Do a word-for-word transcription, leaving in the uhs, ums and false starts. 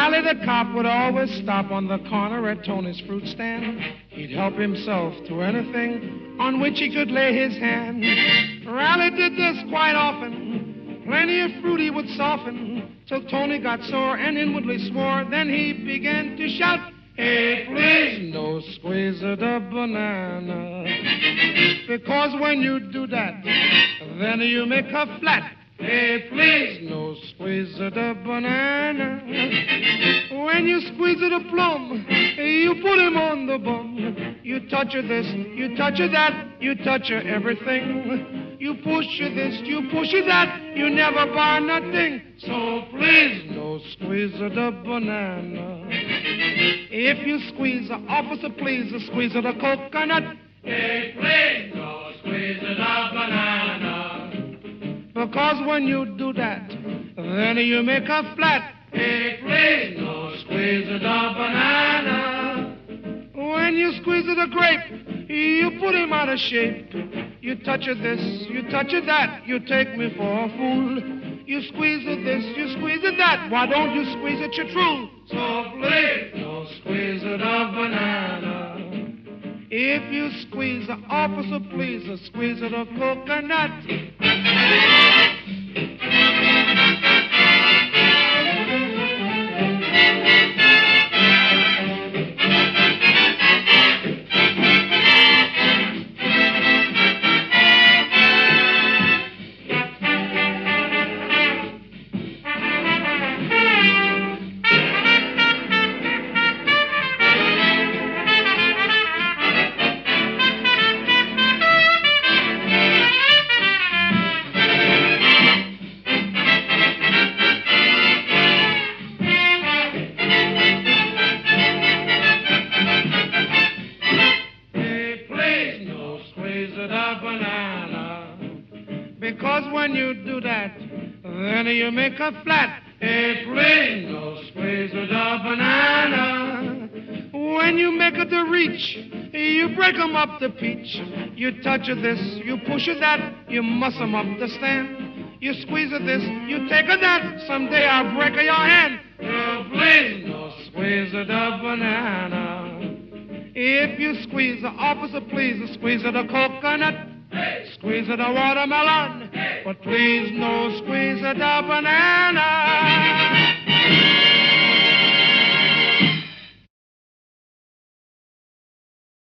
Rally the cop would always stop on the corner at Tony's fruit stand. He'd help himself to anything on which he could lay his hand. Rally did this quite often. Plenty of fruit he would soften till Tony got sore and inwardly swore. Then he began to shout, "Hey, please, no squeeze of the banana. Because when you do that, then you make her flat. Hey, please, no squeeze of the banana. When you squeeze of the plum, you put him on the bum. You touch her this, you touch her that, you touch her everything. You push her this, you push her that, you never buy nothing. So please, no squeeze of the banana. If you squeeze the officer, please, the squeeze of the coconut. Hey, please, no squeeze of the banana. Because when you do that, then you make her flat. Hey, please, no squeeze of the banana. When you squeeze of the grape, you put him out of shape. You touch her this, you touch her that, you take me for a fool. You squeeze of this, you squeeze of that, why don't you squeeze it your true? So please, no squeeze of the banana. If you squeeze the officer, please, the squeeze of the coconut. Because when you do that, then you make her flat. Hey, please, no squeeze of the banana. When you make her to reach, you break 'em up the peach. You touch her this, you push her that, you muss 'em up the stand. You squeeze her this, you take her that, someday I'll break her your hand. Oh, please, no squeeze of the banana. If you squeeze the officer, please, the squeeze of the coconut. Hey. Squeeze of the watermelon, hey. But please no squeeze of the banana.